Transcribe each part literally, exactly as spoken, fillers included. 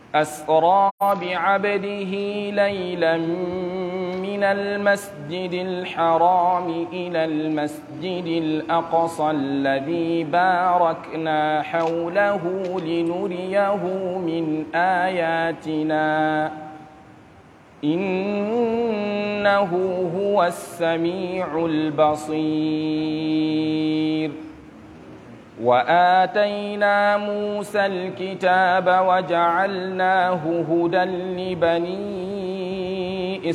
أسرى بعبده ليلا من المسجد الحرام إلى المسجد الأقصى الذي باركنا حوله لنريه من آياتنا إنه هو السميع البصير. وآتينا موسى الكتاب وجعلناه هدى لبني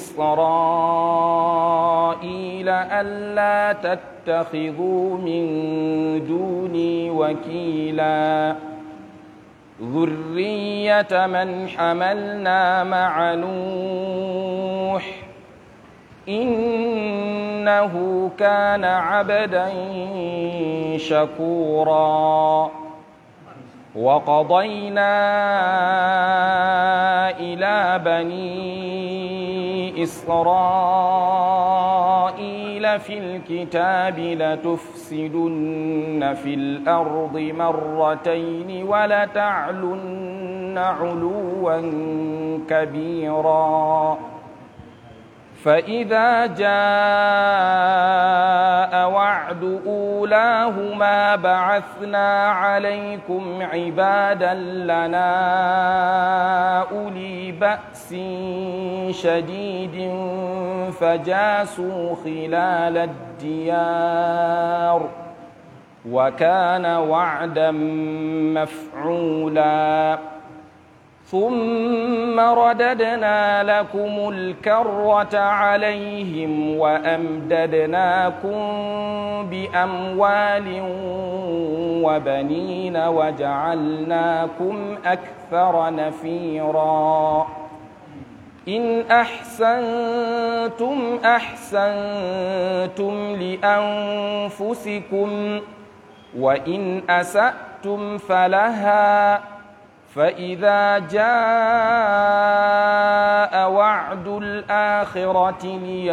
إسرائيل ألا تتخذوا من دوني وكيلا ذرية من حملنا مع نوح إنه كان عبدا شكورا. وقضينا إلى بني إسرائيل في الكتاب لتفسدن في الأرض مرتين ولتعلن علوا كبيرا. فإذا جاء وعد أولاهما بعثنا عليكم عبادا لنا أولي بأس شديد فجاسوا خلال الديار وكان وعدا مفعولا. ثم رددنا لكم الكرة عليهم وأمددناكم بأموال وبنين وجعلناكم أكثر نفيرا. إن أحسنتم أحسنتم لأنفسكم وإن أسأتم فلها. فإذا جاء وعد الآخرة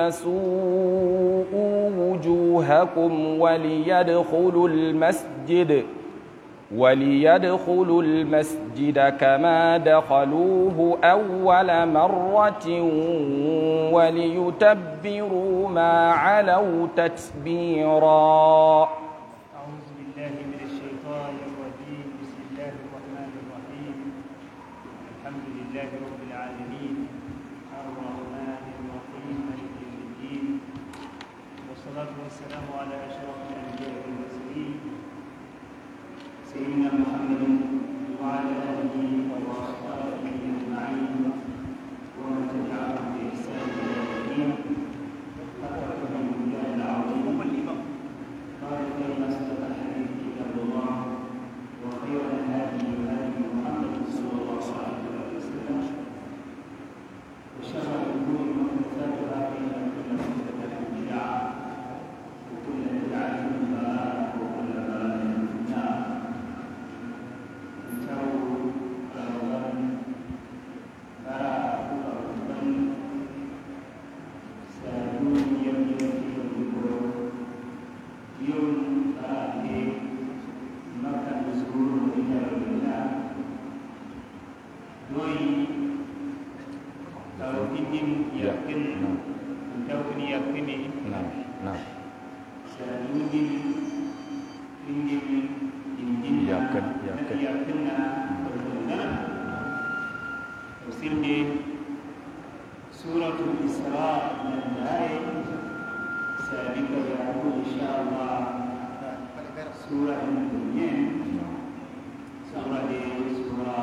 ليسوءوا وجوهكم وليدخلوا المسجد وليدخلوا المسجد كما دخلوه أول مرة وليتبروا ما علوا تتبيرا. والسلام على أشرف الأنبياء والمرسلين سيدنا محمد وعلى آله وصحبه أجمعين ومن تبعهم بإحسان إلى يوم الدين. أتقكم بالله العظيم قال فإن أصدق الحديث كتاب الله وخير الهدي هدي محمد صلى الله عليه وسلم وشر الأمور محدثاتها فإن كل محدثة بدعة وكل بدعة ضلالة وكل ضلالة في النار. انتهوا رمضان ترى رمضان سادون يوم يوم يوم ترى مكة مسرور وإلى الله دوي توكيد يقين توكيد يقيني نعم نعم سادون إنجيل إنجيل يقين يقين يقيننا برهنا وسيلة سورة الإسراء من الآية سابقة يقول إن شاء الله سورة الدنيا سورة دي سورة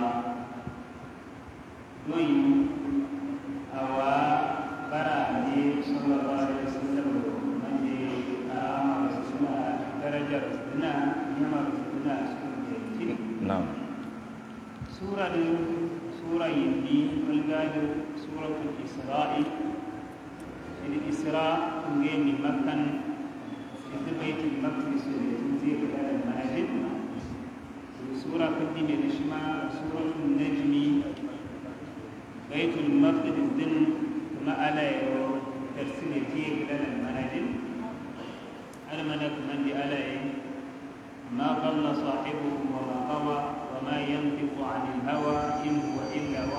دوي أوا برا دي صلى الله عليه وسلم من دي آم رسولنا درجة رسولنا نعم رسولنا سورة نعم سورة دي سورة يدي والقاد سورة الإسراء الإسراء تنجي من مكان في بيت المقدس تنزيل على المسجد. سورة كدي نشمع سورة النجم بيت المقدس دين ما على ترسل تيج على المنازل على منك من دي على ما ضل صاحبه وما غوى وما ينطق عن الهوى إن هو إلا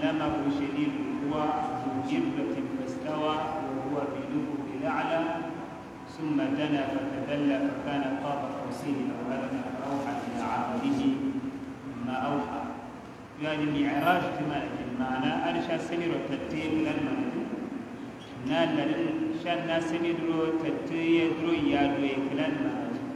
علمه شديد القوى ذو مرة فاستوى وهو بالأفق الأعلى ثم دنا فتدلى فكان قاب قوسين أو أدنى فأوحى إلى عبده ما أوحى. يعني المعراج كما المعنى أرشا سمير وتتيب لما نال شان ناس سمير وتتيب درو يادو يكلان ما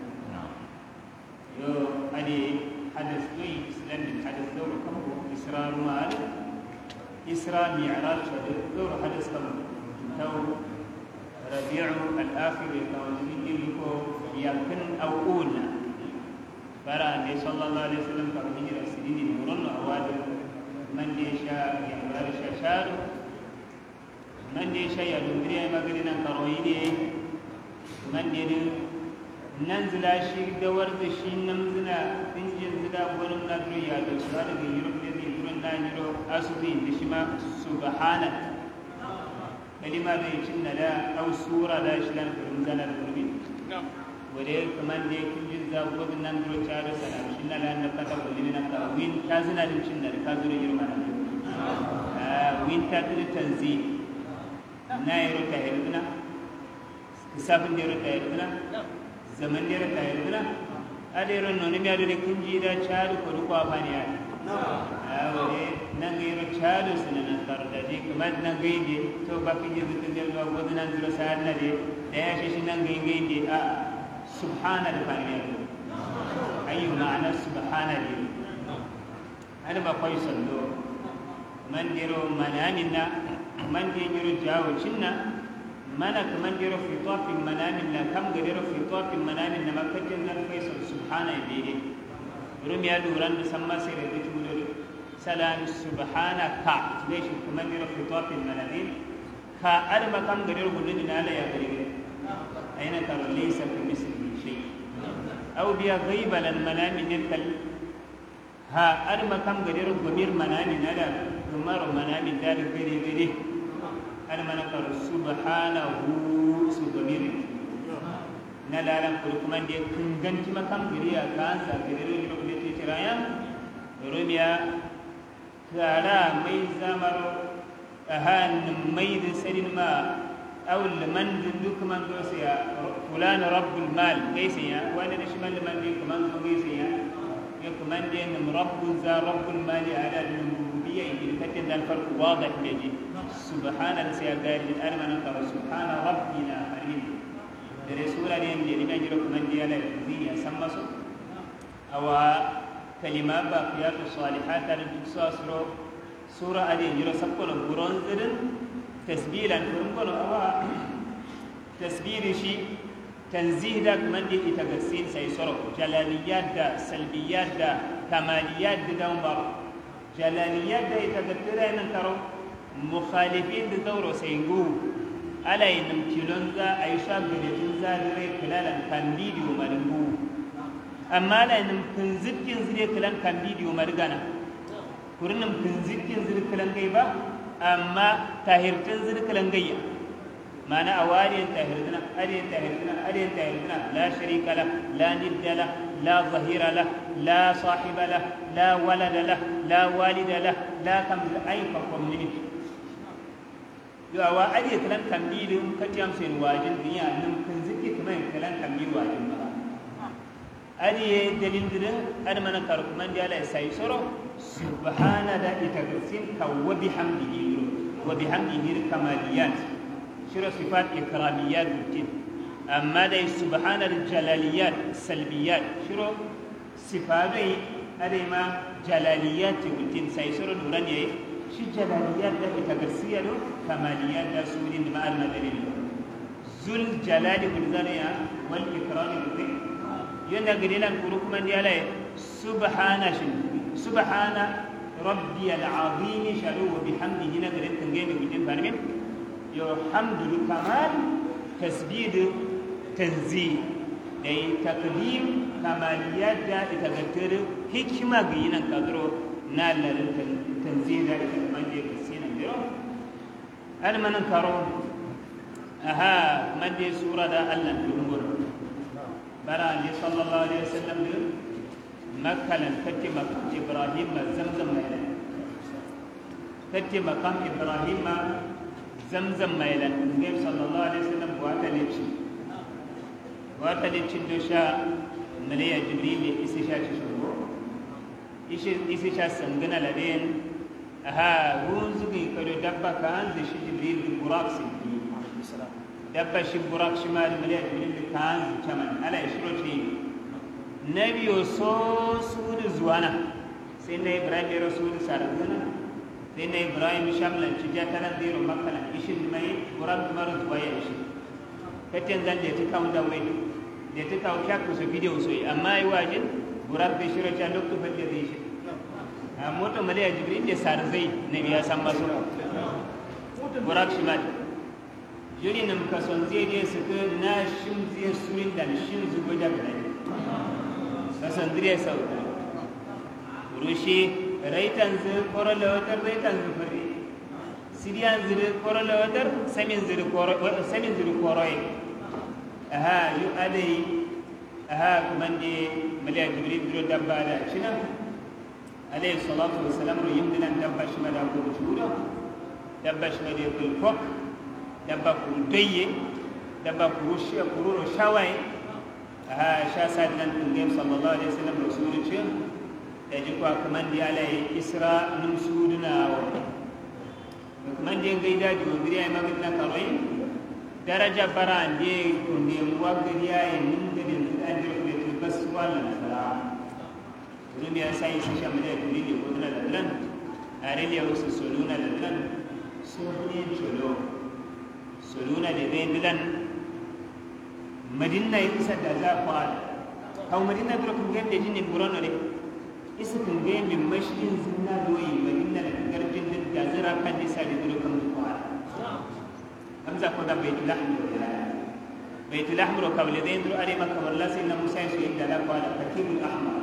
يو أدي حدث دوي إسلام حدث دور كم إسراء مال إسراء معراج دور حدث كم تو ربيع الآخر يتوجد لكو يمكن أو أولنا برا النبي صلى الله عليه وسلم قبل هجرة سنين مرن أواد من يشاء يمرر شاشار من يشاء يدمري ما قلنا كرويدي من يدم ننزل شيء دور دشين نمزنا تنجز زدا بنونا دريا دشوار يروح الذي يرونا يروح أسبين دشما سبحانه كلمة يشنا لا أو سورة لا يشلن في رمزنا القربين وليه كمان ده كل جزء بود نندرو شارع سلام شنا لا نكتب ولينا كوين كازنا لمشنا كازوري يرومنا آه وين كاتر تنزي نايرو تهربنا كسافن ديرو تهربنا زمن ديرو تهربنا أديرو نوني ميادو لكن جيدا شارع كرو كوابانيا آه وليه نعيرو شارع سننا كاردا دي كمان نعيدي تو باقي جزء تنزل بود نندرو سارنا دي ده شيء نعيدي آه سبحان الله أي معنى سبحان الله أنا بقول صلوا من ديرو منامنا من ديرو جاوشنا منك من ديرو في طاف منامنا كم ديرو في طاف منامنا ما كتبنا الفيصل سبحان الله رمي دوران سما سير بتقول سلام سبحانك ليش كمان ديرو في طاف منامين كا أنا ما كم ديرو بقولنا لا يا غريب أين ترى ليس كمثله شيء أو بيا غيب للمنام نكل ها أرما كم غير غمير منام نلا غمر منام دار غيري غيري أرما نكر سبحانه سبحانه نلا لم كل كمان دي كنجن كم كم غيري كان سافرين يروح لتيرايا روميا كارا ميزامر أهان ميد سرين ما أو لمن ذلك من دوسيا فلان رب المال كيسيا وأنا نشمل من ذلك من دوسيا يكمن دين رب ذا رب المال على الربوبية إذا كتن الفرق واضح بيجي سبحان السيا قال الأرمن نقر سبحان ربنا حريم الرسول عليه اللي ما يجرك من دي على الذين سمسوا أو كلمات باقيات الصالحات على الدكساس رو سورة عليه يجرى سبقنا برونزرن تسبيلا فرنقول أوا تسبيل شيء تنزيه دا من دي إتغسين سيسرق جلاليات دا سلبيات دا كماليات دا دون بار جلاليات دا إتغترى ننترو مخالفين دا دورو سينقو ألا ينمكلون دا أيشا بلتن دا دري كلالا كانديدي ومرنقو أما لا ينمكنزد كنزدي كلان كانديدي ومرغانا كورنم كنزد كنزد كلان كيبا أما تاهرتن زرك لنجيا معنى أوارين تاهرتنا أرين تاهرتنا أرين تاهرتنا لا شريك له لا ند له لا ظهير له لا صاحب له لا ولد له لا والد له لا كم أي فقم منه يو أوا أرين كلام كميل كتيام سين واجن دنيا نم كنزكي كمان كلام كميل واجن أرين دليل درن أنا من كارك من جاله سايسورو سبحان ذا إتغسين كوبحمده وبحمده الكماليات شرو صفات إكراميات بتين أما ذا سبحان الجلاليات السلبيات شرو صفات أريما جلاليات بتين سايسورو نورانيه شي جلاليات ذا إتغسيه كماليات ذا سورين مع المدلين ذو الجلال والذريا والإكرام بتين يونا قلنا نقولك من يالي سبحان سبحان ربي العظيم شلو وبحمده نقدر تنجيم بجنب فارمين يو حمد الكمال تسبيد تنزيه أي تقديم كماليات دا تغتر حكمة جينا قدرو نال التنزيه دا كمان دي بسينا بيرو أنا من نكرو أها من دي سورة دا الله نقول برا عليه صلى الله عليه وسلم مكة لن تتي مكة إبراهيم زمزم مهلا katti maqam ibrahim zamzam mailan ngem sallallahu alaihi wasallam buata lepsi buata lepsi dosha malaya jibril isi sha ci shugo isi isi sha sangana laden aha runzugi kado dabba kan da shi jibril burak siddi dabba shi burak shi mal malaya jibril kan chaman ala ishroti nabiyo so sudu zuwana sai na ibrahim rasul sarazana sai na ibrahim shamlan ci jatana zero makala ishin mai burak maru waya shi katen zan da ta kawo da wai da ta kawo shakku su video so amma ai wajin burak da shiro ta lokto fadde da shi a moto malaya jibril da sarzai nabi ya san masu burak shi ma juri nan ka son zai je su ka na shin zai surin da shin zugo da gare ka san dire sau rushi raitan zu korolo tar raitan zu fari siriyan zu korolo tar samin zu koro samin zu koroi aha yu adai aha kumande malaya jibril dro dabba da shina alayhi salatu wassalam ro yimdinan dabba shima da ko juro dabba shima de ko fok dabba ko doye dabba ko shi ko ro shawai aha sha sadan ngem sallallahu alaihi wasallam rasulun ce da ji kwa kamandi alai isra num suduna wa kamandi ngaida di wondiri ay magna karoi daraja barande ko ne muwagri ay nim de de andir ko de bas wala sala dum ya sai shi shamale ko ni ko dala dalan are le wasu soluna dalan so ne cholo soluna de bendilan madinna isa da za kwa kaw madinna dro ko ngende jinni burono de isa kan ga min mashin zinna doyi madinna da garjin da zira kan nisa da dro kan kwa hamza ko da baitul lahm baitul lahm ro kawle de dro are makka walla sinna musa su inda la kwa katibul ahmar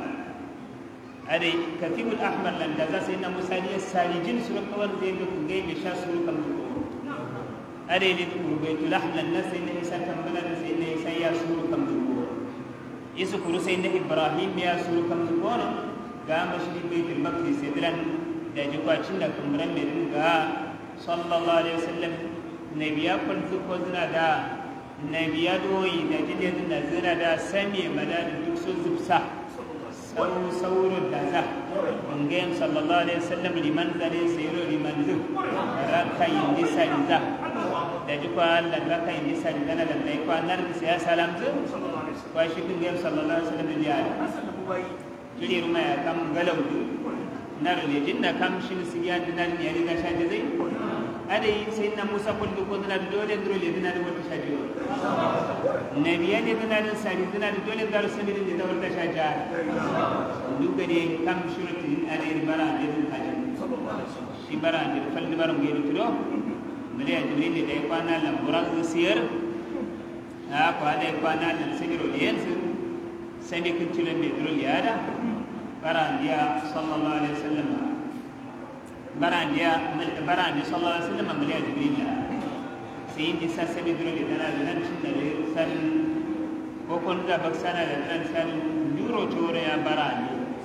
are katibul ahmar lan da za sinna musa ne sarijin su ko wanda de ko ga mi sha su kan ko are ne ko baitul lahm lan nasa ne isa tambala da sai ne sai ya su kan ko isu kuru sai ne ibrahim ya su kan ko no ga mashri baitul maqdis idran da jikwacin da kumran mai ga sallallahu alaihi wasallam nabiya kun ko zina da nabiya doyi da jide da zina da sami madad duk su zubsa sau sauru da za ngem sallallahu alaihi wasallam liman zare sayro liman zub raka yin saliza da jikwa Allah raka yin saliza na da dai kwa nar sai salam zu kwa shi ngem sallallahu alaihi wasallam ya jiri ruma ya kam galau nar ne jinna kam shin siya dinan ne riga sha da zai adai sai na musa kun duk wanda da dole dole le dinan da wata shaji nabiya ne dinan da sari dinan da dole da sun din da wata shaja duk gare kam shurti adai bara da din haji shi bara da falli bara mu yi tudo mali ya jibril da ya kwana lan burak siyar ha kwana ya kwana lan sigiro yanzu sai ne kun tilan ne dole ya da bara dia sallallahu alaihi wasallam baran dia baran dia sallallahu alaihi wasallam melihat jibril sai di sasa bidro di dana dan cinta dari san kokon da baksana da dan san juro chore ya baran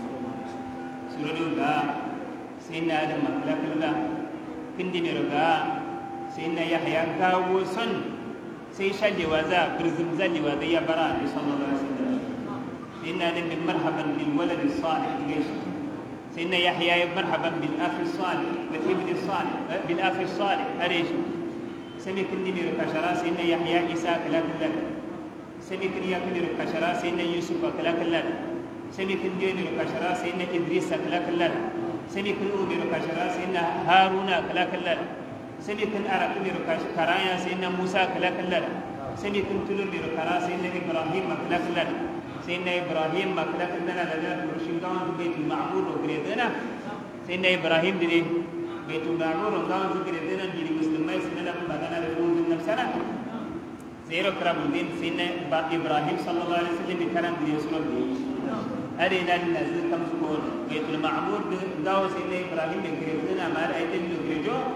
suru da sai na da maklakalla kindi ne roga sai na yahya kawo son sai shaje waza birzim zali waza ya baran sallallahu alaihi wasallam sai na da marhaban bil walad salih gaish سيدنا يحيى مرحبا بالاخ الصالح والابن الصالح بالاخ الصالح اريش سمي كني من كشرا سيدنا يحيى عيسى كلا كلا سمي كني يكني كشرا سيدنا يوسف كلا كلا سمي كني من كشرا سيدنا ادريس كلا كلا سمي كني من كشرا سيدنا هارون كلا كلا سمي كن ارى من كشرا سيدنا موسى كلا كلا سمي كن تلو من كشرا سيدنا ابراهيم كلا كلا سيدنا إبراهيم ما كلا كنا لنا مرشدان بيت المعمور وكريدنا سيدنا إبراهيم دي بيت المعمور وكان وكريدنا دي مسلمين سيدنا بدنا رفون نفسنا زيرو كرام الدين سيدنا إبراهيم صلى الله عليه وسلم بكرم دي سورة دي أرينا ننزل كم سكون بيت المعمور داو سيدنا إبراهيم بكريدنا ما رأيت اللي كريجو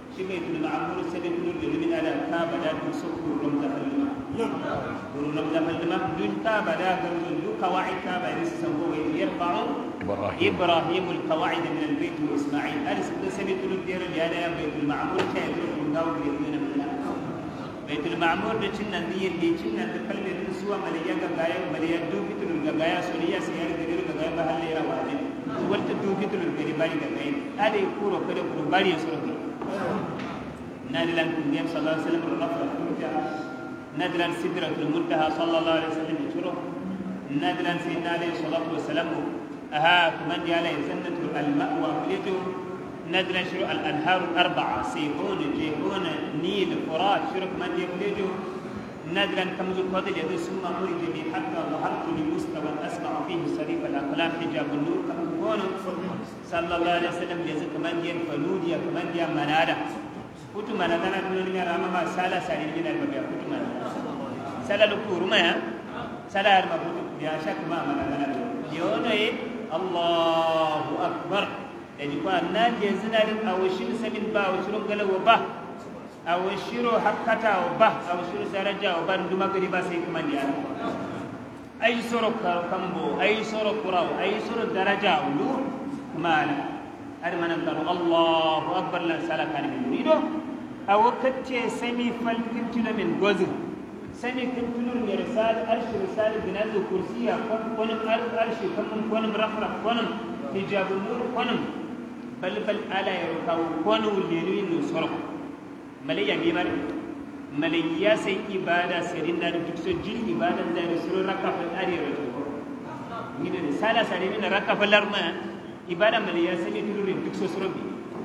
shi baitul ma'mur sai da tulur da min ala ka bada dun sokku rum da halma rum da halma dun ka bada garun du qawaid ka bada sabo yarfa'u ibrahim alqawaid min albayt wa isma'il alis sai da tulur da ya da baitul ma'mur sai da tulur da min baitul ma'mur da cin nan diye da cin nan da kallin suwa maliya ga gaya maliya du fitul ga gaya suriya sai ya da ga gaya ba halle ya wajin walta du fitul ga bari ga gaya ade kuro kada kuro bari ya surki نادلا النبي صلى الله عليه وسلم الرفع المنتهى نادلا سدرة المنتهى صلى الله عليه وسلم يشره نادلا سيدنا عليه الصلاة والسلام أها كمان عليه سنة المأوى فليته نادلا شرو الأنهار الأربعة سيهون جيهون نيل فرات شرو كمان يفليته نادلا كمز القدر يدو ثم أريد بي حتى ظهرت لمستوى أسمع فيه صريف الأقلام حجاب النور كمان صلى الله عليه وسلم يزك كمان ينفلود يا كمان يا منادة kutu mana dana dulu ni rama ma sala sari ni na babya kutu mana sala luku rumah ya sala arma kutu ya syak ma mana dana yo no e Allahu akbar jadi kwa na je zina din awshin samin ba awshirun galawa ba awshiru hakkata ba awshiru daraja ba nduma gari ba sai kuma dia ay soro kambo ay soro qurau ay soro daraja ulu mana ar manan karo Allahu akbar la sala kan min rido awakati sami falkintuna min gozu sami kintulur ne risal arshi risal binaz kursiya kon kon arshi kon kon rafraf kon hijabun nur kon bal bal ala yarkaw kon wulinu no soro maliya bi mari maliya sai ibada serinda duk so jil ibada da rasul rakafa ari rato ni ne sala sare min rakafa larma ibadah meliya sini tidur duk sosrobi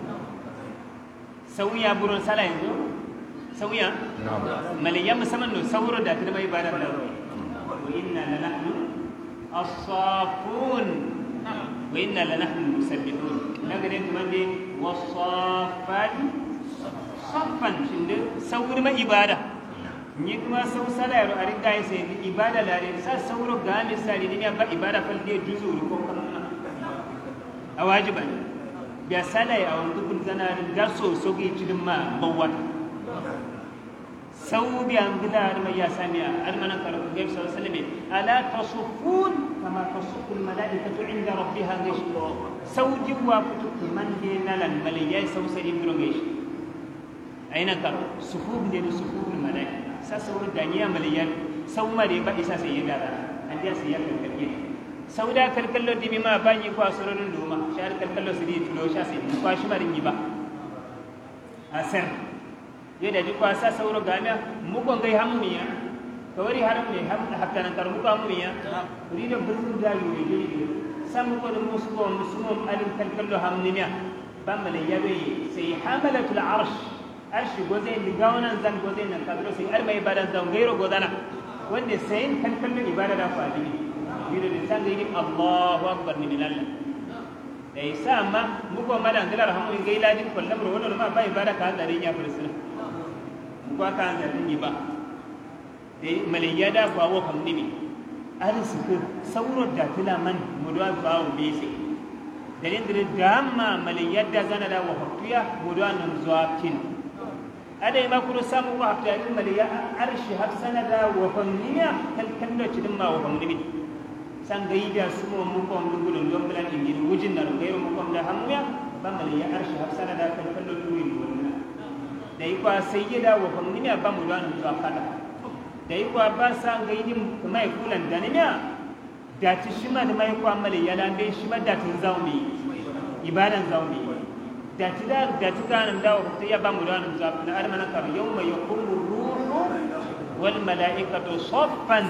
sawiya buron sala yanzu sawiya meliya musamman no sauro da ta mai ibadah da wa inna lanahnu as-safun wa inna lanahnu musabbihun nagare kuma ne was-safat saffan shinde sauri ma ibadah ni kuma sau sala yaro a ringa yin sai ibadah lare sa sauro ga misali ne ba ibadah fal dai juzu ko kan awajiban biya salai a wanda kun zana da so so gi cidin ma bawat sau biya ngila ma ya samiya almanan kar ku gaisu sallame ala tasuffun kama tasuffu almalaikatu inda rabbiha gashwa sau jiwa kutu man de nalan maliyai sau sai biro gashi aina kar sufuf de sufuf almalaika sa sau daniya maliyan sau mare ba isa sai ya dara an dia sai ya kalkake sauda kalkallo dimi ma banyi ko asororin duma shar kalkallo sidi tulo sha sai ko shi marin ba asar yeda ji ko asa sauro gamia mu ko ngai hammiya to wari haram ne ham hatta nan kar mu ko hammiya ri da buzu da yi yi sam ko da musko musumo alin kalkallo hamniya bamale yabe sai hamalatul arsh arsh goze ni gawana zan goze nan kadro sai armai badan zan gairo godana wanda sai kalkallo ibada da fadi yiro de sanga yi Allahu akbar ni bilal dai sama muko madan dilar hamu ngai ladin kollam ro wono ma bai baraka Allah ya fursuna muko ka an ni ba dai maliyada ko awo kam ni arsiku sauro da tilaman mudwa bawo bisi dalin dire damma maliyada zana da wa hafiya mudwa nan zuwakin adai ma kuro samu wa hafiya maliya arshi hafsana da wa famniya kalkallo cidin ma wa famni sanga yida sumo mu ko ndu gudun dom blan ingin wujin na ngero mu ko da hamya bamali ya arshi hafsana da kan kallo tuwi wonna dai ko sayyida wa famni ya bamu dan to akada dai ko ba sanga yidin mai kulan danimiya da ci shima da mai ko amali ya lambe shima da tin zaumi ibadan zaumi da ci da da ci kan da wa ya bamu dan to na armana kar yawma yaqumu ruhu wal malaikatu saffan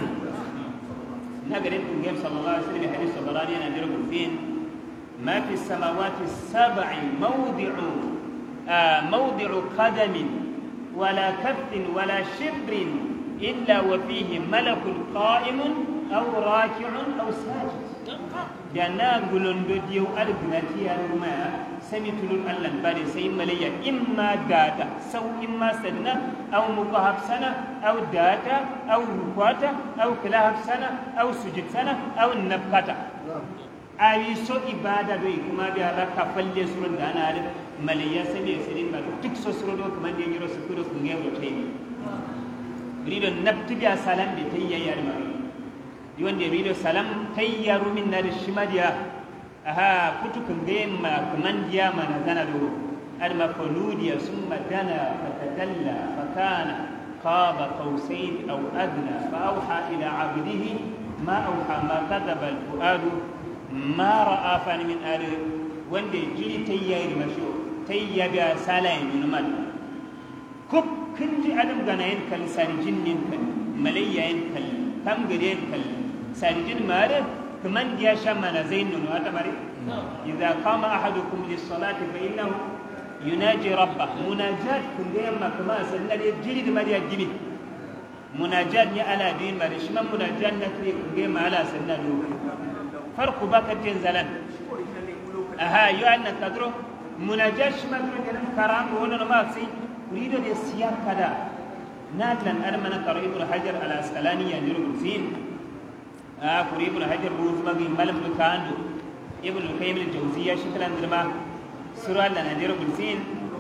نقرأ النبي صلى الله عليه وسلم حديث الطبراني أنا أدركم فين ما في السماوات السبع موضع آه موضع قدم ولا كف ولا شبر إلا وفيه ملك قائم أو راكع أو ساجد جانا قلون ديو أرغناتي أرغما سميتلون ألن باري سيم مليا إما داتا سو إما سدنا أو مقهب سنة أو داتا أو ركواتا أو كلاهب سنة أو سجد سنة أو النبقاتا ayi so ibada do kuma biya raka falle surun da ana da maliya sai sai ba duk so surun do kuma da yiro su kudo su ngego tayi rido nabti biya salam bi tayya yar ma diwan da rido salam tayyaru min na shimadiya aha kutukun ga ma kaman diya mana zana do adma fanudiya summa dana fatadalla fakana qaba qausain aw adna fa awha ila abdihi ma awha ma kadaba al fuadu ma ra'a fani min ali wanda jiri tayyayi masho tayyaga salayin numan kuk kinji adam ganayin kal sarijin nin kal malayyayin kal tamgaren kal sarijin mare kaman dia shamana zainun wa tamari idza qama ahadukum lis salati fa innahu yunaji rabbah munajat kungema kama sanade jiri de mariya gibi munajat ni ala din mari shima munajat na kri kungema ala sanadu farqu bakatin zalan aha yo anna kadro munajash madro garan karam wono ma fi urido de siyar kada nadlan armana qarib al hajar al asqalani ya diru fin ah qarib al hajar buz magi malam kandu ibn al qayyim al jawziyya shiklan dirma sural lana diru fin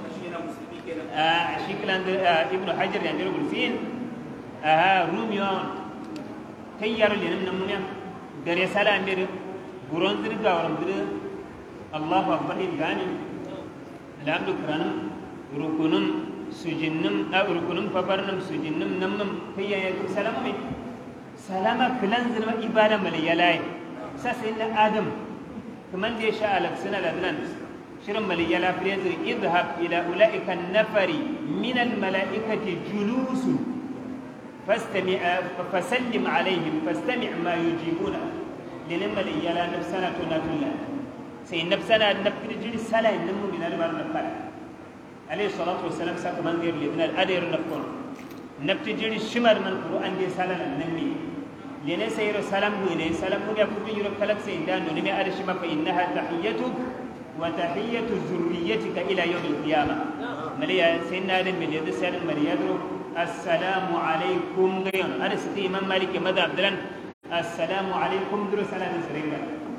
ah shiklan ibn hajar ya diru fin aha rumiyon tayyar lin namunya dare sala amir buron dirga waram dir Allahu akbar gani lamdu kuranum rukunum sujinnum aw rukunum fabarnum sujinnum namnum kayya ya salama me salama kilan zirma ibada maliyalai sasin adam kaman da sha alak sana ladlan shirin maliyala fiyanzu idhab ila ulaika an-nafari min al-malaikati julusun fastami' fasallim alaihim fastami' ma yujibuna للم الإيلا نفسنا تناتلا سين نفسنا نفكر جل سلا إنمو من البار نفعل عليه الصلاة والسلام ساق من غير لبنا الأدير نفكر نفتجر الشمر من القرآن دي سلا النمي لنا سير سلام وإنه سلام هو يقول يرى كلك سيدان ونمي أرشما فإنها تحيتك وتحية ذريتك إلى يوم القيامة مليا سيدنا آدم من يد سيد مريادرو السلام عليكم غير أرسطي إمام مالك ماذا عبدالله السلام عليكم درو سلام سريبا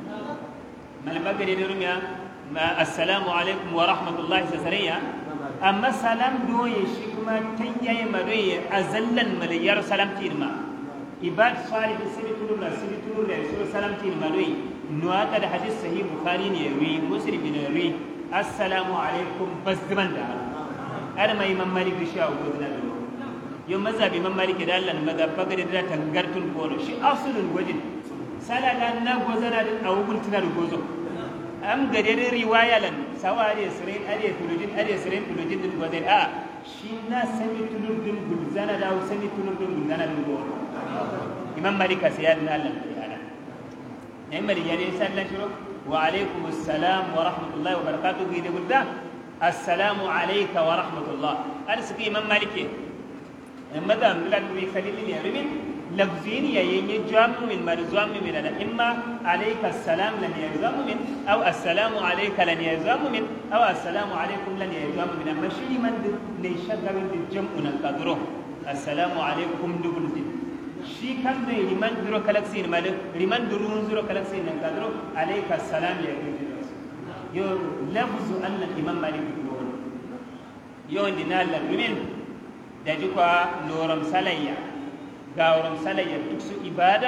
مال بقر يدرميا السلام عليكم ورحمة الله سريا أما سلام دو يشكما تيجي مري أزلا مليار سلام تيرما إباد صالح سبتلو لا سبتلو لا يسوع سلام تيرما لوي نوات هذا حديث صحيح بخاري يروي مسلم يروي السلام عليكم بس زمان ده أنا ما إمام مالك بشيء أو كذا يوم مذهب إمام مالك دالنا مذهب بقر يدرا تنقرتون بورو شيء أصل الوجد سلا لنا غزنا أو قلتنا الغزو أم قدر رواية لن سواء أدي سرين أدي تلوجين أدي سرين تلوجين الغزين آه شينا سمي تلوجين غزنا لا وسمي تلوجين غزنا الغزو إمام مالك سيادنا لنا إمام مالك يعني سألنا شروع وعليكم السلام ورحمة الله وبركاته قيد قلت السلام عليك ورحمة الله أرسك إمام مالك ماذا ملك بخليل اليمين لفظين يين جامع من مرزام من أنا إما عليك السلام لن يزام من أو السلام عليك لن يزام من أو السلام عليكم لن يزام من أما شيء من نيشا قبل الجمع نكادره السلام عليكم دبل دين شيء كان ده لمن درو كلاكسين مالك لمن درون درو كلاكسين نكادره عليك السلام يا يو لفظ أن الإمام مالك يقول يو دينال لمن daji kwa noram salayya gawram salayya duk su ibada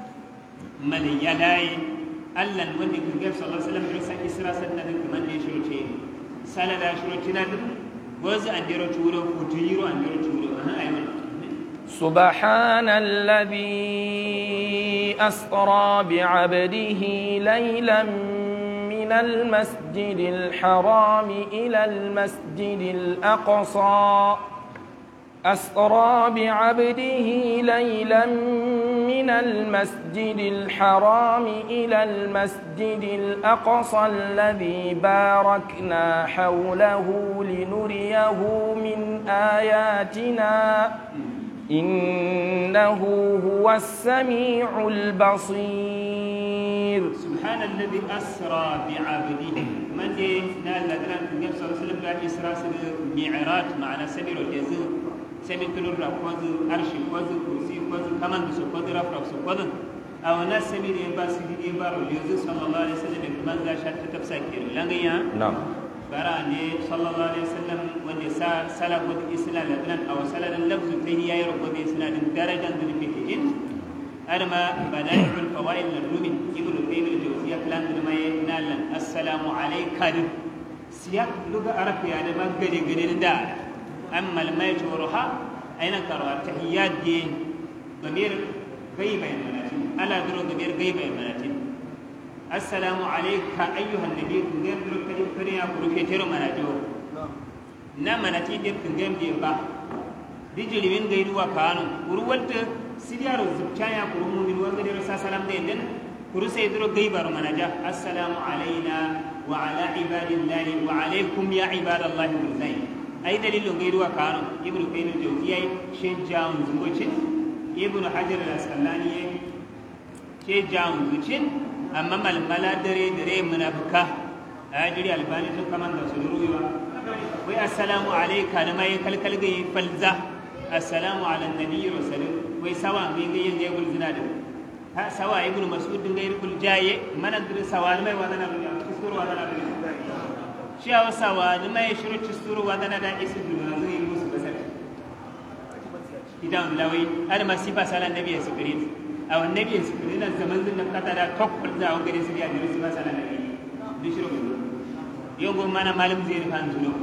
maliyalai Allah wanda ke ga sallallahu alaihi wasallam risa isra sanna da man ne shirce salala shirce na gozu andiro turo futuro andiro turo ayi سبحان الذي أسرى بعبده ليلا من المسجد الحرام إلى المسجد الأقصى أسرى بعبده ليلا من المسجد الحرام إلى المسجد الأقصى الذي باركنا حوله لنريه من آياتنا إنه هو السميع البصير سبحان الذي أسرى بعبده من نال لدران النبي صلى الله عليه وسلم قال إسراء معراج معنا سبيل الجزء سبيل كل رفض أرش فض كرسي فض كمان بس فض رف رف فض aw nasabi de ba sidi de baro yuzu sallallahu alaihi wasallam man ga shatta tafsakir langaya na'am bara ne sallallahu alaihi wasallam wanda sa salafu islam lan aw salalan lafzu tahiyya ya rabbi islam darajan da fitin arma badai'ul fawaid al-rumi ibn qayyim al-jawziyya kalam da mai nalan assalamu alayka siyak luga arabiya da magade gade da amma al-may turuha aina karwa tahiyyat di damir غيبة المناتين ألا درو ضمير غيبة المناتين السلام عليك أيها النبي كنجم درو كريم كريم أقول كتير مناتيو نا مناتين دير كنجم دير با ديجي لمن غيروا كانوا ورولت سيديارو زبچايا كرمو من وغير رسول سلام دين كرو سيدرو غيبة مناجا السلام علينا وعلى عباد الله وعليكم يا عباد الله والزين أي دليل غيروا كانوا ابن قيم الجوزية شجاع زوجين ibnu hajar al-asqalani ke jamu zucin amma malmala dare dare munafika ajiri albani to kaman da suruwa wai assalamu alayka da mai kalkal ga falza assalamu ala nabi rasul wai sawa mai ga yin gul zina da ha sawa ibnu mas'ud din gairi kul jaye mana dir sawa mai wadana da kusuru wadana da shi awa sawa mai shiru kusuru wadana da isu da zai musu basar idan lawi har ma sifa sala nabi spirit aw nabi spirit na zaman din kata da tokkul da on gari siya da sifa sala nabi dishiro yongo mana malam zai kan zulo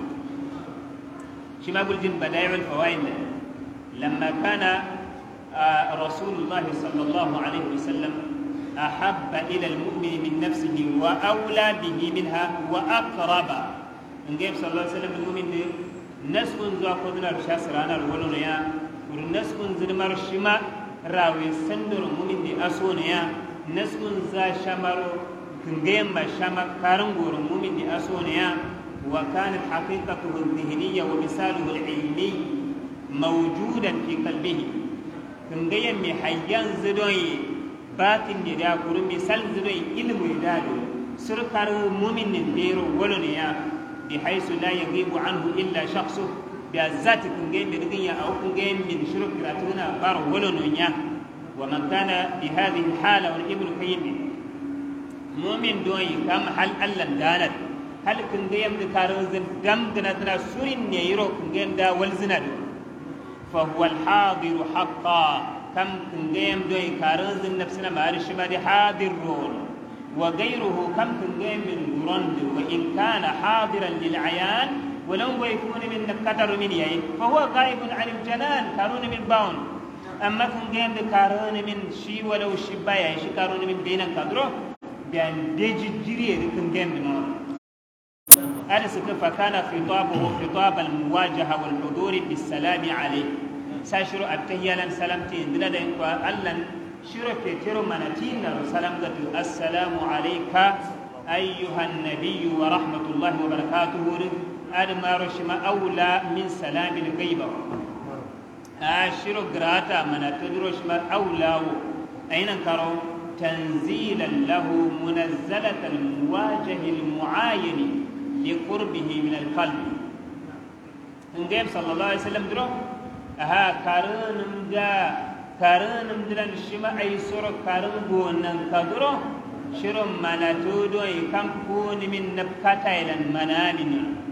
shi ma guljin badai'ul fawaid lamma kana rasulullah sallallahu alaihi wasallam ahabba ila almu'min min nafsihi wa awla bihi minha wa aqraba ngem sallallahu alaihi wasallam mu'min nasun za ko dinar shasrana wala ya naskun zirmar shima rawi sandur mumin di asoniya naskun za shamaro kungayam ba shama karan gorun mumin di asoniya wa kanat haqiqatuhu adh-dhihniyya wa misaluhu al-ilmi mawjudan fi qalbihi kungayam mi hayyan zidoi batin di da kurun misal zidoi ilmu idado surkar mumin din dero woloniya bi haythu la yaghibu anhu illa shakhsuhu بذات كنجيم بدقية أو كنجيم من شرك راتونا بار ولونيا ومن كان بهذه الحالة والابن قيم مؤمن دوي كم هل ألا دانت هل كنجيم ذكرز دم دنتنا سورين يرو كنجيم دا والزند فهو الحاضر حقا كم كنجيم دوي كارز نفسنا مارش ما دي حاضر رول وغيره كم كنجيم من رند وإن كان حاضرا للعيان ولو يكون من قدر من يعين فهو غائب عن الجنان كارون من باون أما كن جيم كارون من شي ولو شبايا شي كارون من بين كدرو بأن ديجي جري كن جيم بنور هذا سكف فكان خطابه خطاب المواجهة والحضور بالسلام عليه ساشرو التهيالا سلامتين دلدين وألن شرو كتيرو مناتين سلام السلام عليك أيها النبي ورحمة الله وبركاته أدمى رشما أولى من سلام الغيبة أشيرو غراتا من تدرشما أولى أين كرو تنزيلا له منزلة المواجه المعاين لقربه من القلب نجيب صلى الله عليه وسلم درو أها كارن مدا كارن مدلا شما أي سورة كارن بونن كدرو شرو مناتودو يكم كون من نبكتا إلى المنانين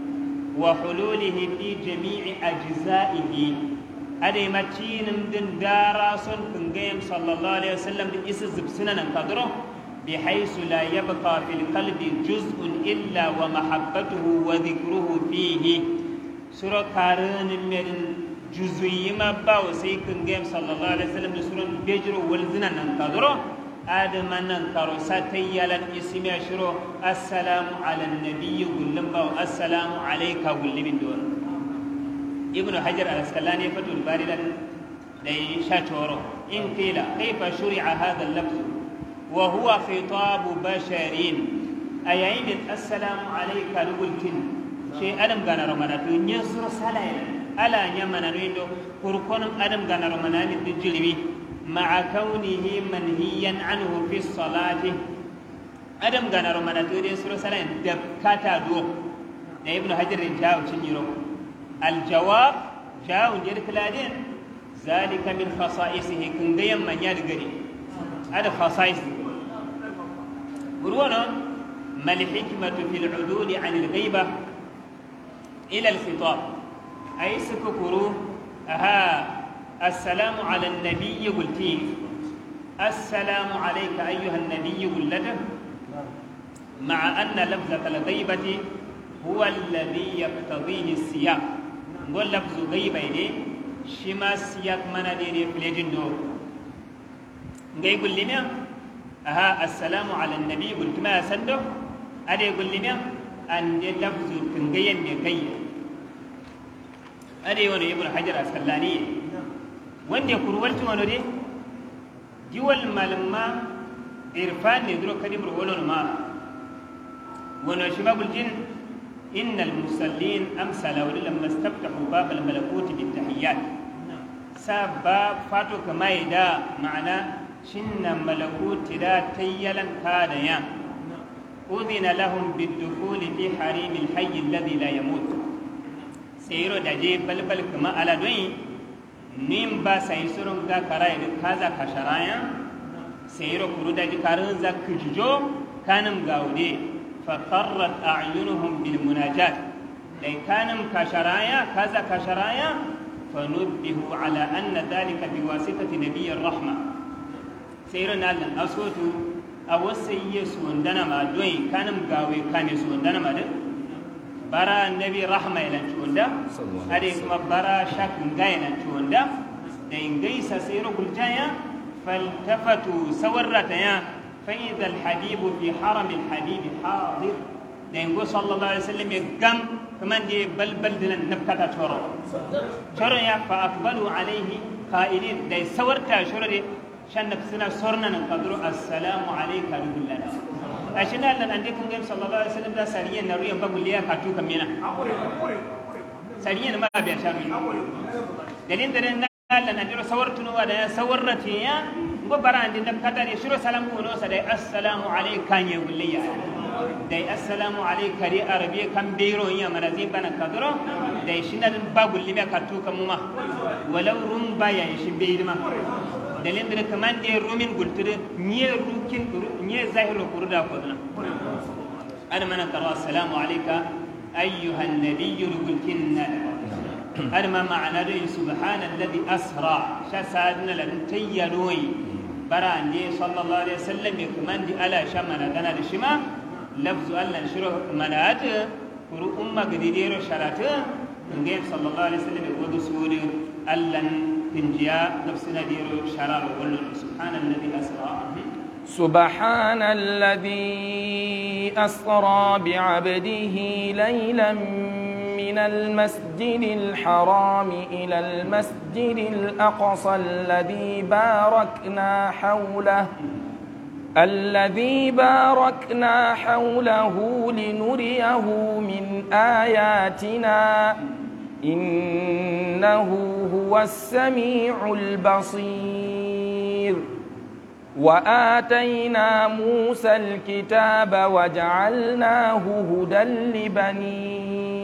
وحلوله في جميع أجزائه أدي متين من دارا صن كنجيم صلى الله عليه وسلم بإسز بسنن قدره بحيث لا يبقى في القلب جزء إلا ومحبته وذكره فيه سورة كارن من جزء ما باو سي كنجيم صلى الله عليه وسلم سورة بيجر والزنن قدره آدم ننكر ستيالا اسمي أشرو السلام على النبي قلنبا السلام عليك قل من دون ابن حجر الأسقلاني فتو البارد لي شاتورو إن قيل كيف شرع هذا اللفظ وهو خطاب بشرين أيين السلام عليك لقلتن شيء أدم غانا رماناتو نيسر سلايا ألا نيمانا نويندو كوركونم أدم غانا رماناتو تجلبي مع كونه منهيا عنه في الصلاة أدم غانا رماناتو دي سورة سلايا دبكاتا دو ابن حجر جاو تنيرو الجواب جاو نير كلادين ذلك من خصائصه كنغيا من يدغري هذا خصائص برونا ما الحكمة في العدول عن الغيبة إلى الخطاب أي سككرو أها السلام على النبي قلتي السلام عليك أيها النبي قلته مع أن لفظة الغيبة هو الذي يقتضيه السياق نقول لفظ غيبة دي شما السياق منا دي فليجن دو نقول يقول لنا أها السلام على النبي قلت ما سنده هذا يقول لنا أن دي لفظ تنقين نقين هذا يقول ابن حجر الأسقلاني وين يقول ولتو دي دول مالما عرفان ندرو كدبر ولون ما ونشباب الجن إن المصلين أمثلوا لما استفتحوا باب الملكوت بالتحيات سبب فاتو كما يدا معنا شن ملكوت دا تيلا كاديا أذن لهم بالدخول في حريم الحي الذي لا يموت سيرو دجي بل بل كما على دوين نيم با سيسرون دا كراي كذا كشرايا سيرو كرو دجي كارنزا كججو كانم غاودي فقرت أعينهم بالمناجات لأن كانم كشرايا كذا كشرايا فنبهوا على أن ذلك بواسطة نبي الرحمة سيرنا لن أصوتوا أوسي يسون دنا ما دوين كانم قاوي كان يسون دنا ما ده برا النبي رحمة إلى شوندا هذه ما برا شك غاينا شوندا لأن جيس سيرو بالجاية فالتفتوا سورتيا فإذا الحبيب في حرم الحبيب حاضر لأن صلى الله عليه وسلم يقام كمان دي بل بل دلن نبكتا شورو شورو يا فأقبلوا عليه قائلين دي سورتا شورو دي شان نفسنا صرنا نقدروا السلام عليك رجلنا أشنا لن عندكم جيم صلى الله عليه وسلم دا سريا نروي بقول ليا كاتو كمينا سريا ما بيشاري دلين دلين لن عندنا سورتنا ودا سورتيا غبران دي نبكتا دي شورو سلام ونو سدي السلام عليك يقول لي دai assalamu alayka ri arabiya kan biro ya manazi bana kadro dai shina din bagul libe katu kamuma walau rum baya shi beidma dalin da kaman dai rumin gultude nye rukin nye zahiru kurda kodna ana mana tara assalamu alayka ayyuha an-nabiy gulkinna ana ma ma'ana dai subhanalladhi asra shasadna lan tayyaroi barande sallallahu alaihi wasallam kaman di ala shamana dana da shima لفظ الله نشره منات كرو أمة قديرة شرات نجيب صلى الله عليه وسلم يقول سوري الله تنجيا نفسنا ديرو شرار وقول سبحان الذي أسرى سبحان الذي أسرى بعبده ليلا من المسجد الحرام إلى المسجد الأقصى الذي باركنا حوله الذي باركنا حوله لنريه من آياتنا إنه هو السميع البصير وآتينا موسى الكتاب وجعلناه هدى لبني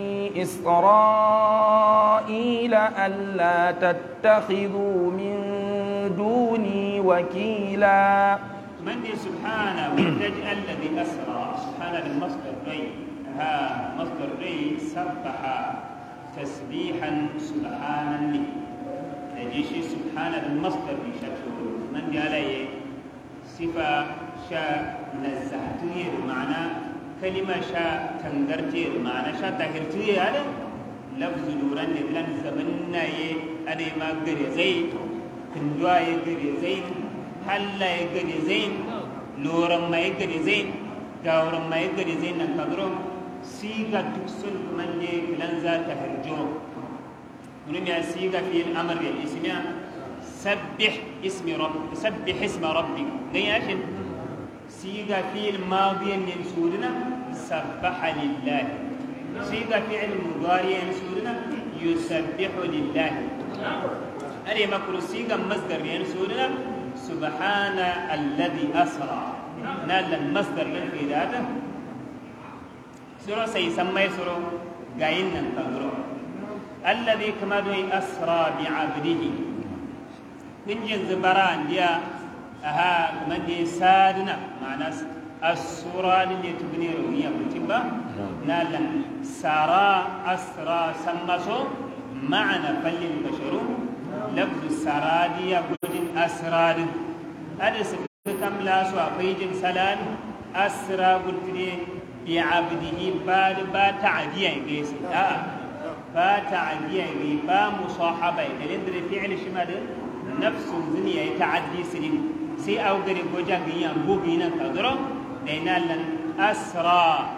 إسرائيل ألا تتخذوا من دوني وكيلا من سبحانه وتجعل الذي أسرى سبحانه المصدر ري ها مصدر ري سبح تسبيحا سبحانا لي تجيشي سبحانه المصدر بشكل من دي عليه صفة شاء نزهتير معنى كلمة شاء تنقرتير معنى شاء تهرتير هذا لفظ دوران لذلك زمننا أدي ما قري زيت كندوا يقري زيت هلا يقري زين لورم ما يقري زين داورم ما يقري زين نكبرهم سيغا تكسل من يكلنزا تهرجو ونمي سيغا في الأمر الاسم سبح اسم رب سبح اسم ربك نياشن سيغا في الماضي ينسودنا سبح لله سيغا في المضارع ينسودنا يسبح لله أري مكرو سيغا مصدر ينسودنا سبحان الذي أسرى نال المصدر في ذاته سورة سيسمى سورة قاين ننتظره الذي كما دوي أسرى بعبده من جنز بران ديا aha kuma de sadina ma'ana as-sura ne tubni ruwiya mutiba nalan sara asra sammaso ma'ana fallin basharu lafzu saradiya gudin asradin hada su kam la su akwai jin salan asra gudin bi abdihi ba ba ta'diya gaisi a ba ta'diya bi ba musahaba idan da fi'il shimad nafsu zuniya ta'addi sinin sai au gari gojan giyan bugi nan kadro dainalan asra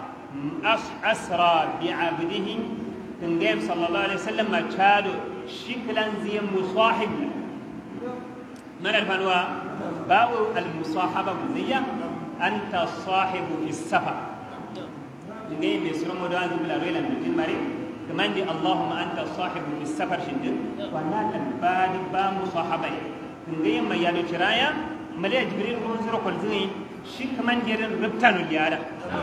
asra bi abdihi tungem sallallahu alaihi wasallam ma chado shiklan ziyan musahib man alfanwa ba'u almusahaba ziya anta sahibu fi safar ngay me sura mo dan bila rela min mari kamandi allahumma anta sahibu fi safar shindin wa nan bani ba musahaba ngay ma yado kiraya male jibril ko sura ko zini shi kamandi ren rubtanu liyada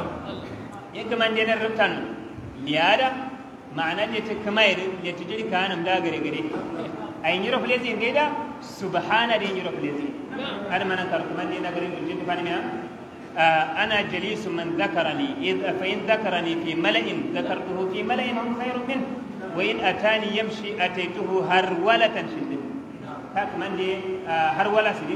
ya kamandi ren rubtanu liyada ma'ana ne ta kamar ne ta jiri kanam da gare gare ay nyiro flezi ngeda subhana de nyiro flezi har manan kar kamandi na gare jin fani me أنا جليس من ذكرني إذ فإن ذكرني في ملأ ذكرته في ملأ هم خير منه وإن أتاني يمشي أتيته هرولة شديد كمان دي هرولة شديد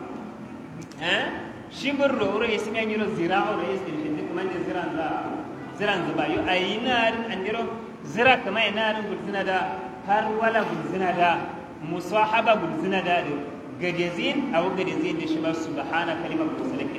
ها شبر رو اسمه ينيرو زراع رئيس شديد كمان دي زراع زراع زبايو أي نار أنيرو زراع كمان نار بزنا دا هرولة بزنا دا مصاحبة بزنا دا جديزين أو جديزين دي شباب سبحانه كلمة بسلكين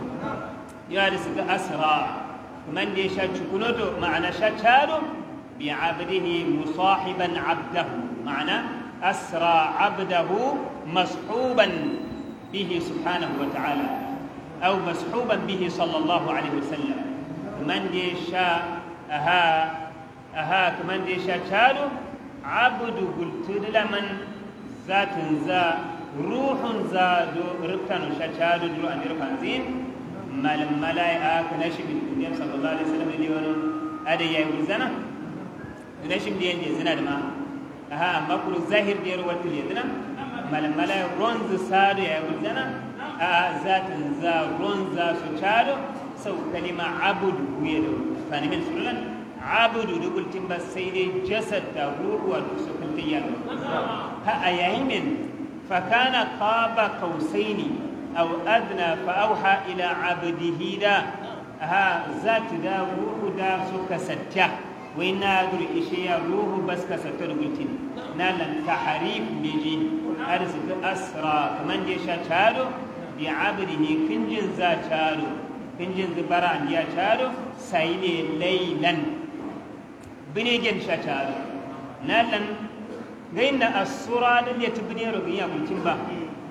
يارس أسرى من دي شاكونوتو معنى شاكالو بعبده مصاحبا عبده معنى أسرى عبده مصحوبا به سبحانه وتعالى أو مصحوبا به صلى الله عليه وسلم من دي شا أها أها كمن دي شاكالو عبد قلت لمن ذات ذا روح ذا ركن شاكالو درو أن يرفع زين مال الملائكة نشب النبي صلى الله عليه وسلم اللي ونه هذا يقول زنا نشب دين دي زنا دما ها ما كل الظاهر دير وقت يدنا مال الملائكة رونز ساد يقول زنا ذات ذا رونز سوشادو سو كلمة عبد ويدو فاني من سؤالن عبد يقول تبى سيد جسد روح وسكنت يالو ها أيامين فكان قاب قوسين أو أدنى فأوحى إلى عبده دا ها ذات دا روح دا سك ستة وإن أدري إشياء روح بس كستر قلتين نالا تحريف بيجي أرزق أسرى كمان دي شاشارو دي عبده كنجن ذا شارو كنجن زبران يا شارو سيلي ليلا بنيجن شاشارو نالا غينا السورة اللي تبني رقيا قلتين با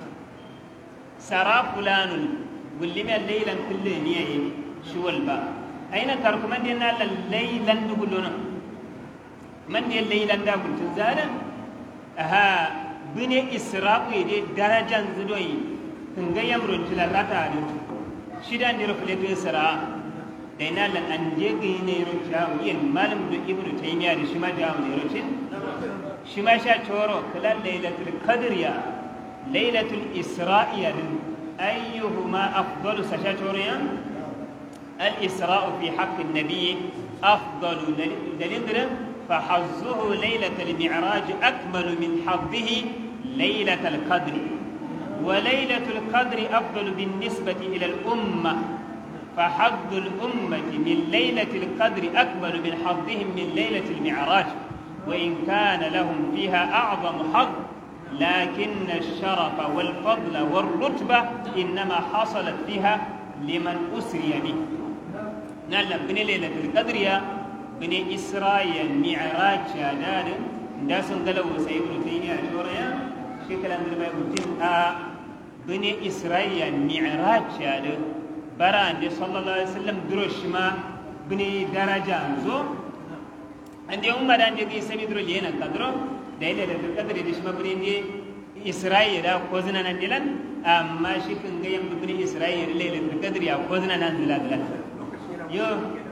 سرى فلان واللي من ليلا كل نية شو الباء أين ترك من دينا الليلا نقولنا من دي الليلا دا قلت زادا ها بني إسراء دي درجة زدوي تنجا يمرون تلا رتا شيدا نيرو فلتو إسراء دينا لن أنجيغي نيرو شاو ين مالم دو ابن تيمية دي شما جاو نيرو شين شما شا چورو كلا ليلة القدر يا ليلة الإسراء أيهما أفضل سشاتوريا الإسراء في حق النبي أفضل دليل فحظه ليلة المعراج أكمل من حظه ليلة القدر وليلة القدر أفضل بالنسبة إلى الأمة فحظ الأمة من ليلة القدر أكمل من حظهم من ليلة المعراج وإن كان لهم فيها أعظم حظ لكن الشرف والفضل والرتبة إنما حصلت فيها لمن أسري به نعلم بني ليلة القدر يا بني إسراء المعراج يا دار ناس قالوا سيبنوا تيمية شوريا شكرا لما يقول بني إسراء المعراج يا دار بران صلى الله عليه وسلم دروش ما بني درجة زو عندي أمة عندي سبي درو لينا كدرو ليلة القدر دي شما بني إسرائيل دا خوزنا نندلن أما شكن غيم بني إسرائيل ليلة القدر يا خوزنا نندلا دلا يو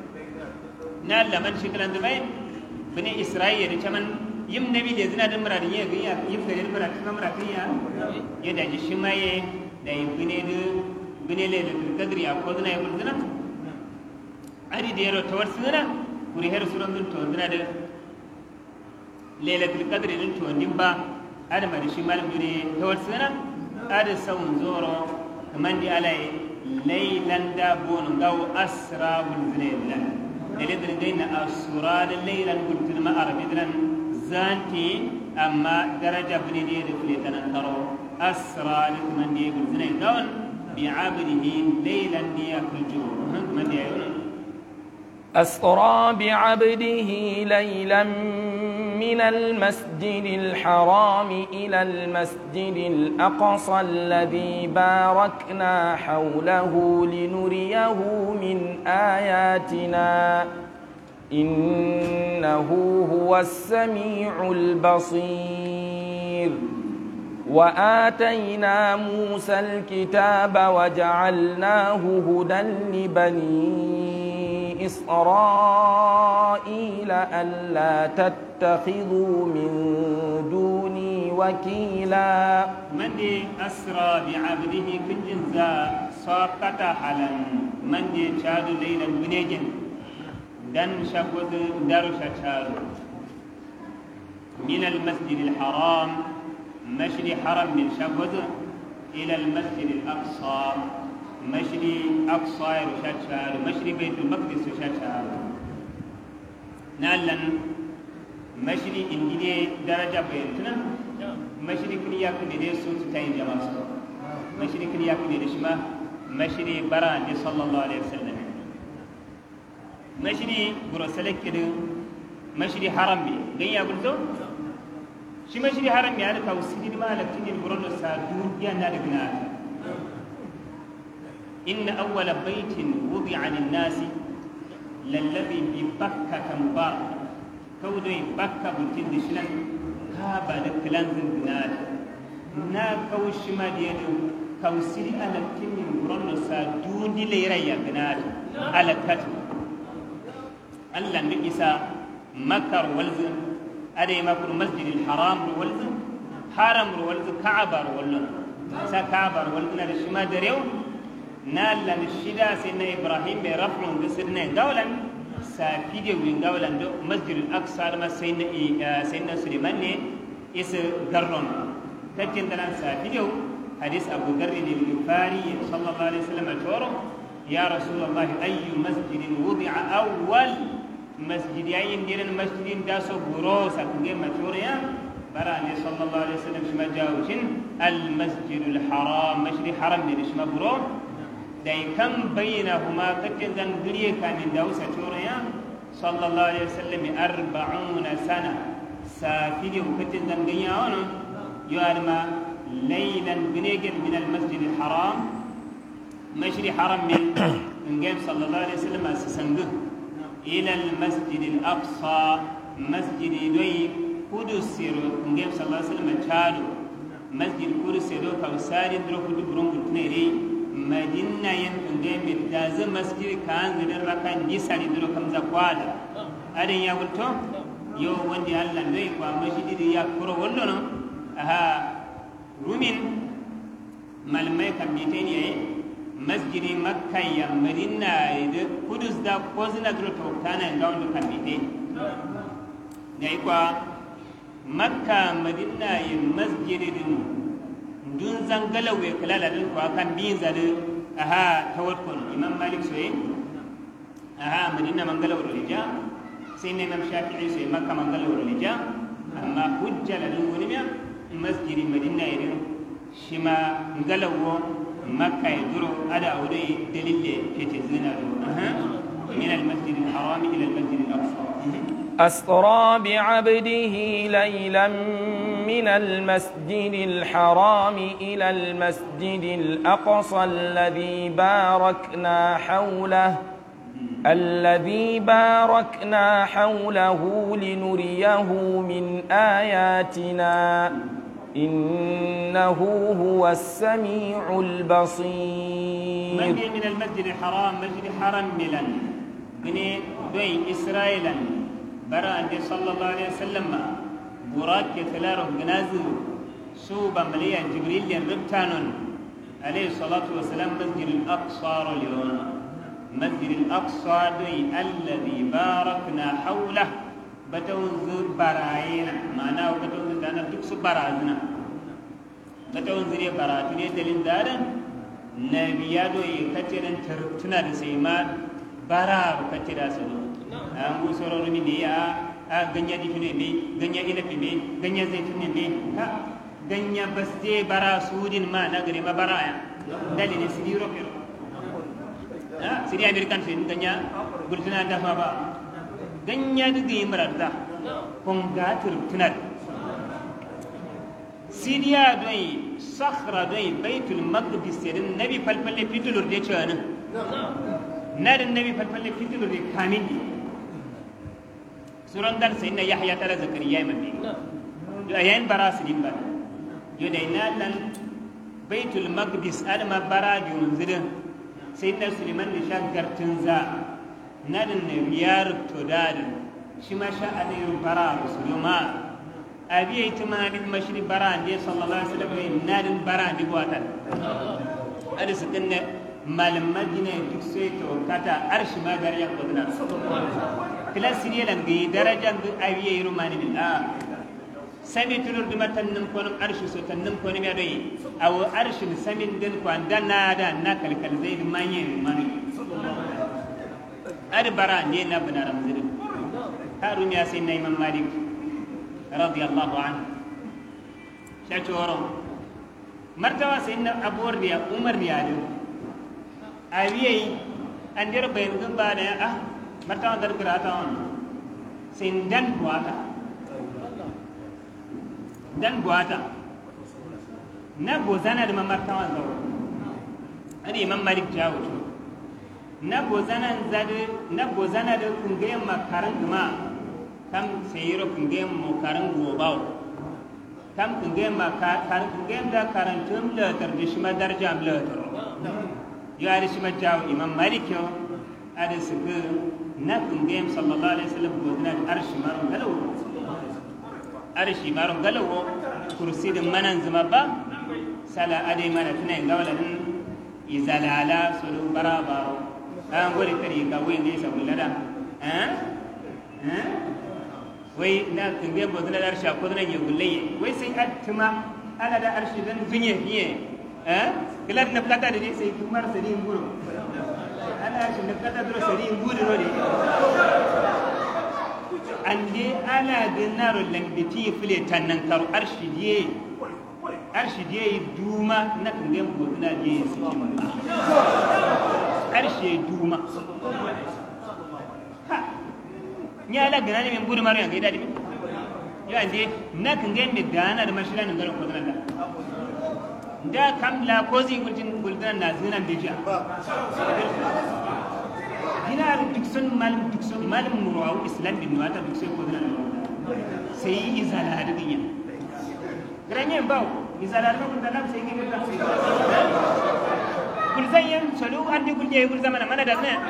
نال من شكل عندما بني إسرائيل كمان يم نبي لزنا دمرة دنيا غيا يم غير مرة كم مرة كيا يدا جشما يه dai bine de bine le de kadri a ko dana yabul dana ari de ro tawar suna kuri her suran dun to dana de lailatul qadri din to dimba ada mari shi malam dure tawar suna ada sawun zoro kaman di alai laylan da bonu gaw asrabul zinilla lailatul dayna asrad laylan kuntu ma arabidran zanti amma daraja bine de fletana taro asrad man di zinay gawn بعبده ليلا ليخرجوه من يعلم أسرى بعبده ليلا من المسجد الحرام إلى المسجد الأقصى الذي باركنا حوله لنريه من آياتنا إنه هو السميع البصير وآتينا موسى الكتاب وجعلناه هدى لبني إسرائيل ألا تتخذوا من دوني وكيلا من دي أسرى بعبده كنجنزا ساقط حلا من دي شاد ليلا بنيجن دن شكوذ درش شاد من المسجد الحرام مشري حرم من شبوذ إلى المسجد الأقصى مشري أقصى رشاشار مشري بيت المقدس رشاشار نعلن مشري إندي درجة بيتنا مشري كنيا كنيا سوت تاين جماس مشري كنيا كنيا شما مشري بران صلى الله عليه وسلم مشري برسلك كده مشري حرم بي غيا بلتو shi ma shiri haram ya da usidi ma lakin al-qur'an sadun ya na da gina inna awwala baytin wudi'a lin-nasi lalladhi bi bakkah mubarak kawdai bakka butin dishilan ka ba da kilanzin gina na kawshi ma da yado kawsiri alakin al-qur'an sadun di layraya gina alakat Allah ne isa makar walzin أدي ما كل مسجد الحرام رولز حرم رولز كعبة رولن سا كعبة رولن الشما دريو نال لن الشدا سيدنا إبراهيم برفعون بسرنا دولا سافيديو وين دولا دو مسجد الأقصى لما سيدنا سيدنا سليمان إس قرن تجن دلان سافيديو حديث أبو ذر الغفاري صلى الله عليه وسلم أشوره يا رسول الله أي مسجد وضع أول مسجد يين ديرن مسجدين داسو بروس أكنجي مشوريا براني صلى الله عليه وسلم شما جاوشين المسجد الحرام مشري حرم دير شما برو داي كم بينهما كتن دن غريه كان داوس شوريا صلى الله عليه وسلم أربعون سنة سافيدي وكتن دن غياون يوالما ليلا بنيجن من المسجد الحرام مشري حرم من نجيب صلى الله عليه وسلم أسسنجه إلى المسجد الأقصى مسجد دوي قدس نجيب صلى الله عليه وسلم تشادو مسجد قدس دو كوساري درو كدو برون تنيري مدينة ين نجيب داز مسجد كان غير ركان جسالي درو كمزا قوالا أدين يا ولتو يو وندي الله دوي كوا مسجد يا كرو ولونو أها رومين مالمي كميتين يي مسجد مكة يا مدينة قدس دا قوزنا درو توكتانا نقول كميتي نايكوا مكة مدينة يا مسجد دون زنقلة وكلالا دون كوا كان بينزا أها توكون إمام مالك سوي أها مدينة منقلة ورلجا سيدنا إمام شافعي سوي مكة منقلة ورلجا أما حجة لدون مسجد مدينة يا شما نقلة مكة يدرو على أولي دليل في تزينه من المسجد الحرام إلى المسجد الأقصى أسرى بعبده ليلا من المسجد الحرام إلى المسجد الأقصى الذي باركنا حوله الذي باركنا حوله لنريه من آياتنا إنه هو السميع البصير من من المسجد الحرام مسجد حرم ميلان بني دوي إسرائيلا برا عند صلى الله عليه وسلم براك ثلاثة جنازة سوبا مليا جبريل يربتانون عليه الصلاة والسلام مسجد الأقصى اليوم مسجد الأقصى دوي الذي باركنا حوله بتوزر براينا معناه بتوزر دانا تكسو برازنا بتوزر براتني دلين دارا نبيا دوي كتيرن ترتنا دسيما برار كتيرا سلو أمو سورو رمي يا ganya di fine be ganya ina be ganya zaitun be ha ganya basde bara sudin ma na gare ma bara ya dalil sidi europeo ha sidi american fin ganya gurtuna da fa ba ganya dige imrarda kon gatir tunar sidiya doi sakhra doi baitul maqdis din nabi falfalle fitulur de cewa na da nabi falfalle fitulur de kamin suran dar sayna yahya tara zakariya mabbi ayan bara sidin ba yodaina lan baitul maqdis alma bara bi munzira sayyidina suleiman da shagartin za nadin ne riyar to dadin shi ma sha alai bara musulma abi itima din mashri bara ne sallallahu alaihi wasallam nadin bara bi watan ada sukanne malam madina duk sai to kata arshi ma gar ya kodna kila siriya lan gi daraja ngi awiye rumani bil a sami tulur di matannum konum arshi so tannum konum ya doyi aw arshi samin den ko andana da na kalkal zaid manye mani ad bara ne na bana ramzir harun ya sai imam malik radiyallahu anhu shachoro martawa sayyidina abu riya umar riya awiye andir bayin gamba da ah martawa dar gerata on sindan buata dan buata na bozana da martawa zaro ani imam malik jawo na bozana zade na bozana da kunge makaran kuma kam sayiro kunge mo karan gobaw kam kunge makaran kunge da karantum la tardishma darjam la tar yo ari shima jawo imam malik yo ada suku na kungem sallallahu alaihi wasallam godna arshi maron galawo arshi maron galawo kursi din manan zuma ba sala ade mana tana gawala din izalala sulu baraba an gori tari ga wai ne sa bullada eh eh wai na kungem godna arshi ko dan ya gulle wai sai attima ala da arshi dan zinye fiye eh kilat na plata da sai kumar sari nguro ana shi ne kada duro sari nguri no de ande ala dinaro lambiti fule tannan karo arshidiye arshidiye duma na kingen boduna je sikin arshe duma ha nya ala ganani men buri maro yanga idadi yo ande na kingen me dana da mashiran ngaro boduna da da kam la kozi gultin guldan na zinan beja dinar dikson malam dikson malam murawu islam bin wata dikson ko dinan sai izala hadiya granye baw izala ko dalam sai ki gurta sai kulzayen salu andi kulje gul zamana mana da ne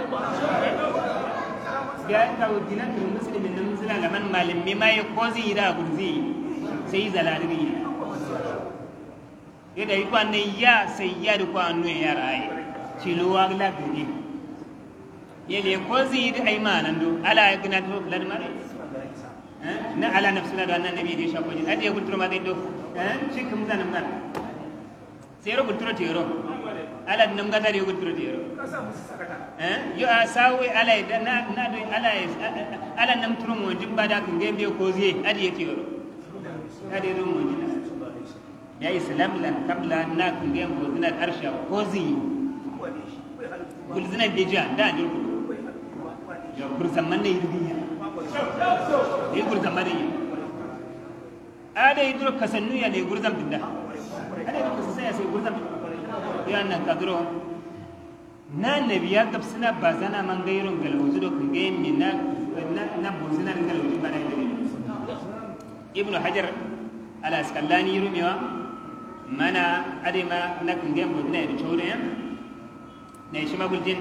ya ta dinan muslimin nan muslimin gaman malam me mai kozi ira gulzi sai izala hadiya yadda yi kwanan ya sai ya da kwanan ya raye cilowa lagari yadda ya kwazi yi da aimanan do ala ya gina ta fulan mara na ala na fusula da wannan nabi da ya shafa jin ajiye kulturo ma zai do shi kan zanen nan sai yaro kulturo ta yaro ala da nan gata da ya kulturo ta yaro yi a sawo ala ya na do ala nan turo mu wajen ba da kan gaibe ko zai ajiye ta yaro ajiye ta mu wajen ya islam lan kabla na kungem bozina arsha kozi gulzina beja da ne ya kurzaman ne yidiya ne kurzaman ne ada idro kasannu ya ne gurzam binda ada idro kasaya sai gurzam ya nan kadro na nabiya kapsina bazana mangairon galwuzu do kungem ni na na bozina galwuzu bana ne ibnu hajar ala askallani yurumiwa mana adema na kungem bodna da chore ne shi maguljin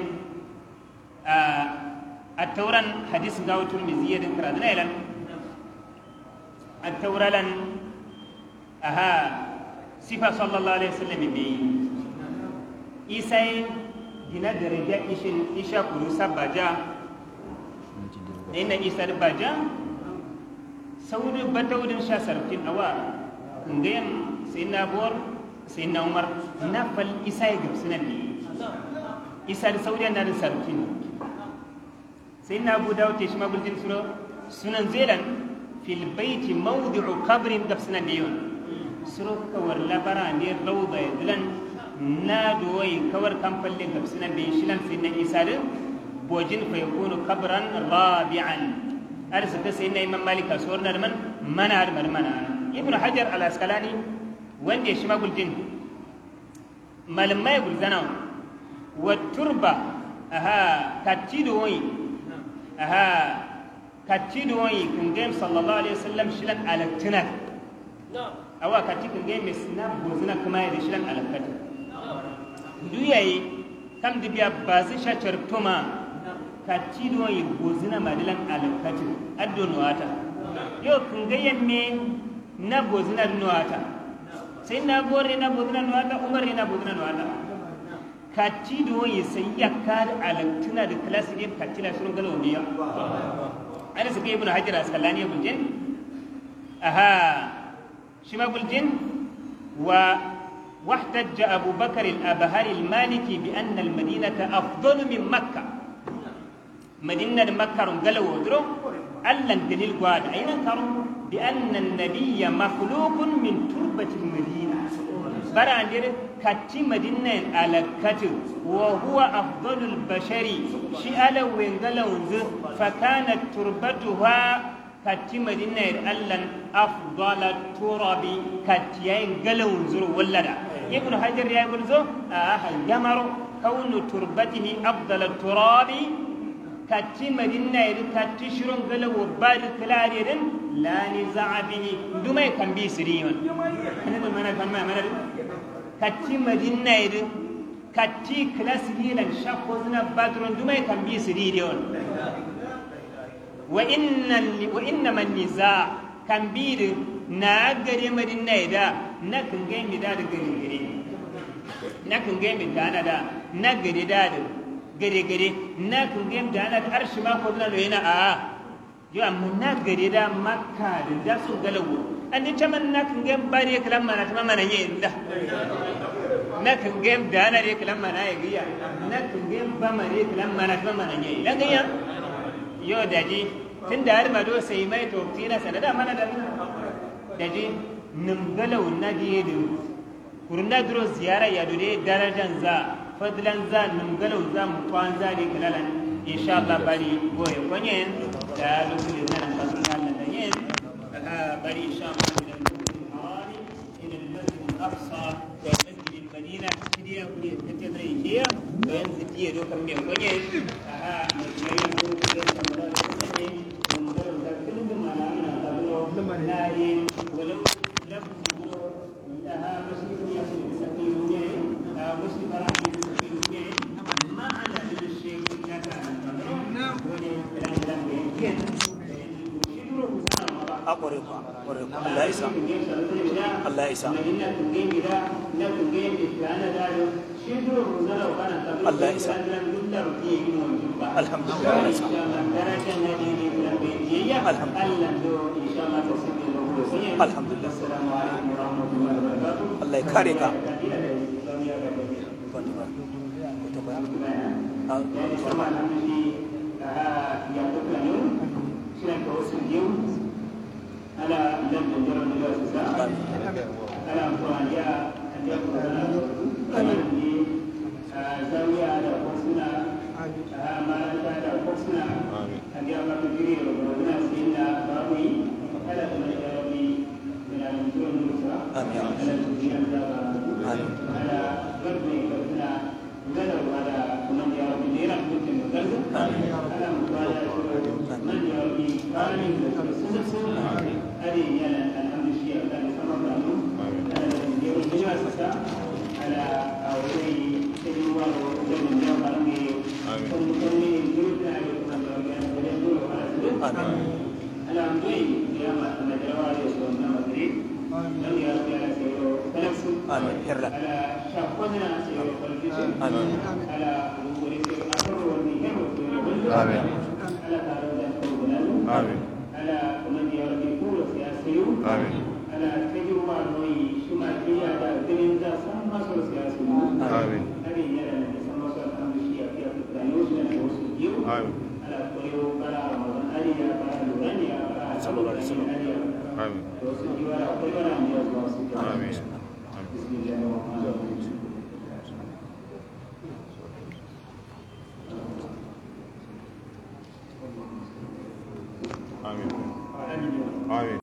a tauran hadis gawo turmizi yadin karadna ilan at-tauralan aha sifa sallallahu alaihi wasallam bi isai dina daraja ishin isha kurusa baja ina isar baja saudi batawdin sha sarfin awa ngayen sai na bor sai na umar na fal isai gibsinan ne isar saudi na da sarfin sai na abu dawud shi magultin suro sunan zelan fil baiti mawdi'u qabrin gibsinan ne yon suro kawar labara ne rawda yadlan na doyi kawar kamfallin gibsinan ne shilan sai na isar bojin fa yakunu qabran rabi'an arzika sai na imam malik kasuwar na man mana da mana ibn hajar al-asqalani wanda shi magultin malamai gulzana wa turba aha katido wai aha katido wai kun ga sallallahu alaihi wasallam shilan alaktina awa kati kun ga misna bozina kuma ya shilan alakata duyayi kam dibiya bazin shachar toma katido yi bozina madilan alakati addo nuwata yo kungayen me na bozina nuwata sai na gore na bozina nuwata umar na bozina nuwata katido yi sai yakar alaktina da klasi ne katila sun galo ne ya ana suka ibnu hajar asqalani buljin aha shima buljin wa واحتج أبو بكر الأبهري المالكي بأن المدينة أفضل من مكة مدينة مكة قالوا ودرو ألا دليل قاد أين كرم بأن النبي مخلوق من تربة المدينة برا عندنا كتي مدينة على كتر وهو أفضل البشر شئال وينقلوا فكانت تربتها كتي مدينة ألا أفضل التراب كتيين قلوا زر ولدا ابن حجر يقول زو آه يمر كون تربته أفضل التراب كتي مدينة كتي شرون قلوا وبال كلارين لا نزاع به دوما يكن بي سريون أنا دو منا كان ما منا كتي مدينة كتي كلاس ليلا شاكوزنا بدرون دوما يكن بي سريون وإن وإنما النزاع كان بيد ناغري مدينة دا نكن جيم دا غري غري نكن جيم دا دا نغري دا غري غري نكن جيم دا أرش ما كنا لينا آه جو أمنا نغري دا مكة دا سو غلو أني تمن نكن جيم باري كلام ما نتما ما نيين دا نكن جيم دا نري كلام ما نيجيا نكن جيم بامري كلام ما نتما ما نيين لا غيا yo daji tun da har mado sai mai to tina sanada mana da daji numgalau na diye da kurna duro ziyara ya dole darajan za fadlan za numgalau za mu kwanza ne kalalan insha Allah bari goye konye da lokacin nan ba sun Allah da yin bari insha Allah da hawari ila al-masjid al-aqsa da masjid al-madina kidiya kuri take da yiya bayan zikiye do kan me konye aha mai نارين ولو لفظ لها مسلم يصل بسكينه مسلم راح بسكينه ما على الشيء لا كان أقرب أقرب الله يسع الله يسع الله يسع الحمد لله الحمد لله السلام عليكم ورحمة الله وبركاته الله يكرمك على لم يجرى الله سبحانه على قرانيا ان يكون زاوية على قصنا ما على قصنا ان يكون كبير ربنا سيدنا باوي على من يربي من المسلمين المسرى على الدين على قرب قربنا ولو على من يربي دينا كنت مقدس على مقالة من يربي قال من هذه هي الحمد لله الذي صرفنا على الجواسة على أولي سيدنا وجل الجواب عليه ثم كل جزء على على أمري قيامة الجواري والنمطي من يا سيرو فلسو آمين هرلا على شافونا سيرو فلسو آمين على وليس أفر والنية آمين على كارون كوبنا آمين على من يربي كل سياسيو آمين على تجربة نوي شما كيا دا دين دا سما سو سياسيو آمين هذه هي سما سو أمشي في أفريقيا يوسف وسيو آمين على كيو كلا رمضان أريا كلا لورانيا كلا صلى الله عليه وسلم. آمين وسيو على كيو رمضان آمين بسم الله الرحمن الرحيم آمين آمين آمين